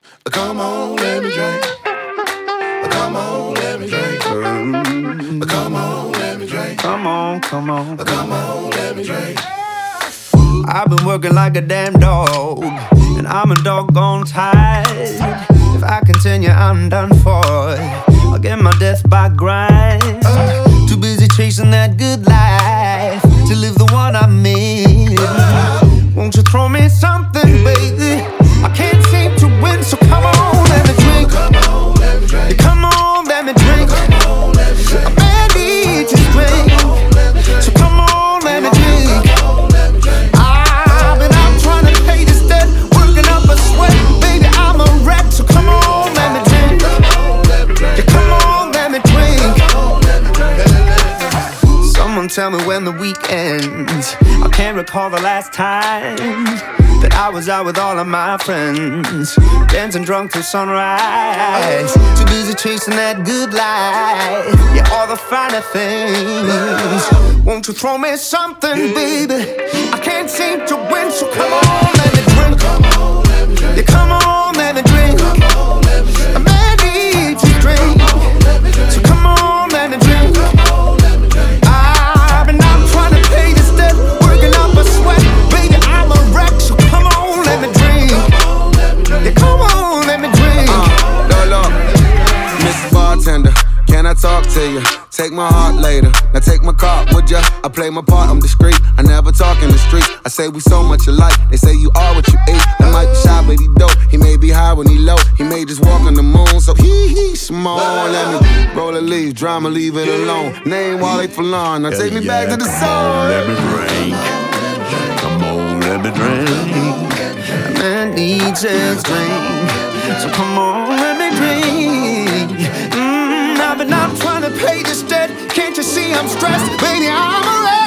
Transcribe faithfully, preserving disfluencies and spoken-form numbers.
Come on, let me drink. Come on, let me drink. Mm. Come on, let me drink. Come on, come on. Come on, let me drink. I've been working like a damn dog, and I'm a doggone tired. If I continue, I'm done for. I'll get my death by grind. Too busy chasing that good life to live the one I miss. Won't you throw me something, baby? I can't seem to win, so come on, let me drink. Come on, let me drink. Come on, let me drink. Come on, let me drink. I need to drink. So come on, let me drink. I've been out trying to pay this debt, working up a sweat. Baby, I'm a wreck, so come on, let me drink. Yeah, come on, let me drink. Someone tell me when the week ends. I can't recall the last time that I was out with all of my friends, dancing drunk till sunrise. Too busy chasing that good life, yeah, all the finer things. Won't you throw me something, baby? I can't seem to win, so come on, let me drink. Yeah, come on, let me drink. I may need to drink, so come on, let me drink. I've been out trying to pay this debt, working up a sweat. Baby, I'm a wreck, so come on, let me drink. Yeah, come on, let me drink. Uh, no, no. Mister Bartender, can I talk to you? Take my heart later. Now take my car, would ya? I play my part, I'm discreet. I never talk in the street. I say we so much alike. They say you are what you eat. I might be shy, but he dope. He may be high when he low. He may just walk on the moon. So hee hee, small. Let me roll a leaf, drama, leave it alone. Name Wale Falon. Now take me Yeah, back to the song. Let me drink. Come on, let me drink. Man needs his drink, so come on, let me drink. Mm, I've been out trying to pay this debt. Can't you see I'm stressed? Baby, I'm a wreck.